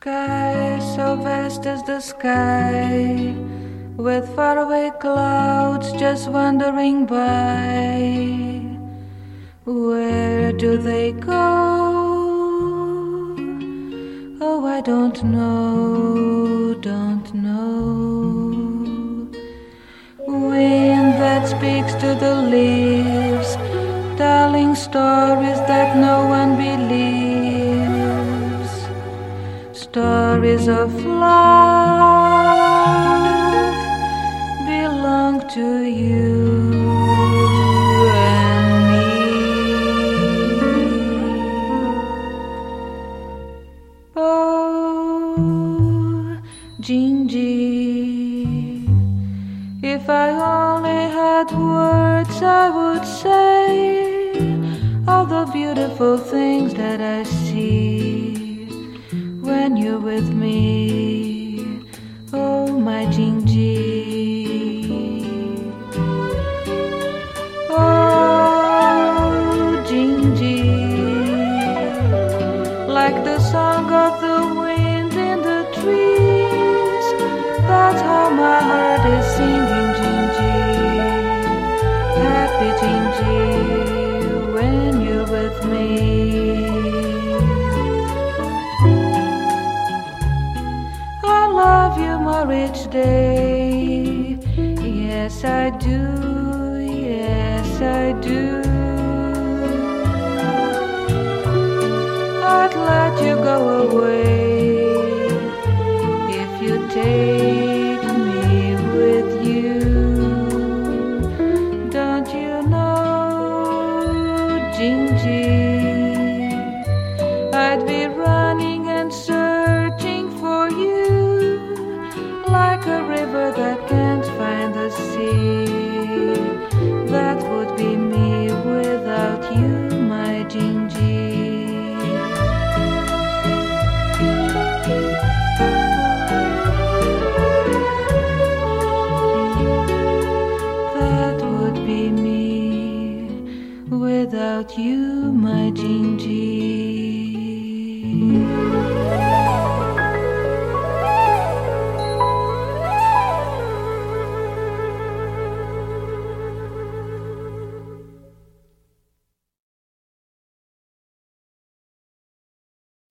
sky, so vast as the sky, with faraway clouds just wandering by. Where do they go? Oh, I don't know, don't know. Wind that speaks to the leaves, telling stories that no one believes, stories of love belong to you and me. Oh, Gingy, if I only had words, I would say all the beautiful things that I see when you're with me. Oh, my Gingy. Oh, Gingy, like the song of the wind in the trees, that's how my heart is singing, Gingy. Happy Gingy, when you're with me. I love you more each day. Yes, I do. Yes, I do. I'd let you go away if you take me with you. Don't you know, Gingy, I'd be running and searching for you, like a river that can't find the sea. That would be me without you, my Gingy. That would be me without you, my Gingy.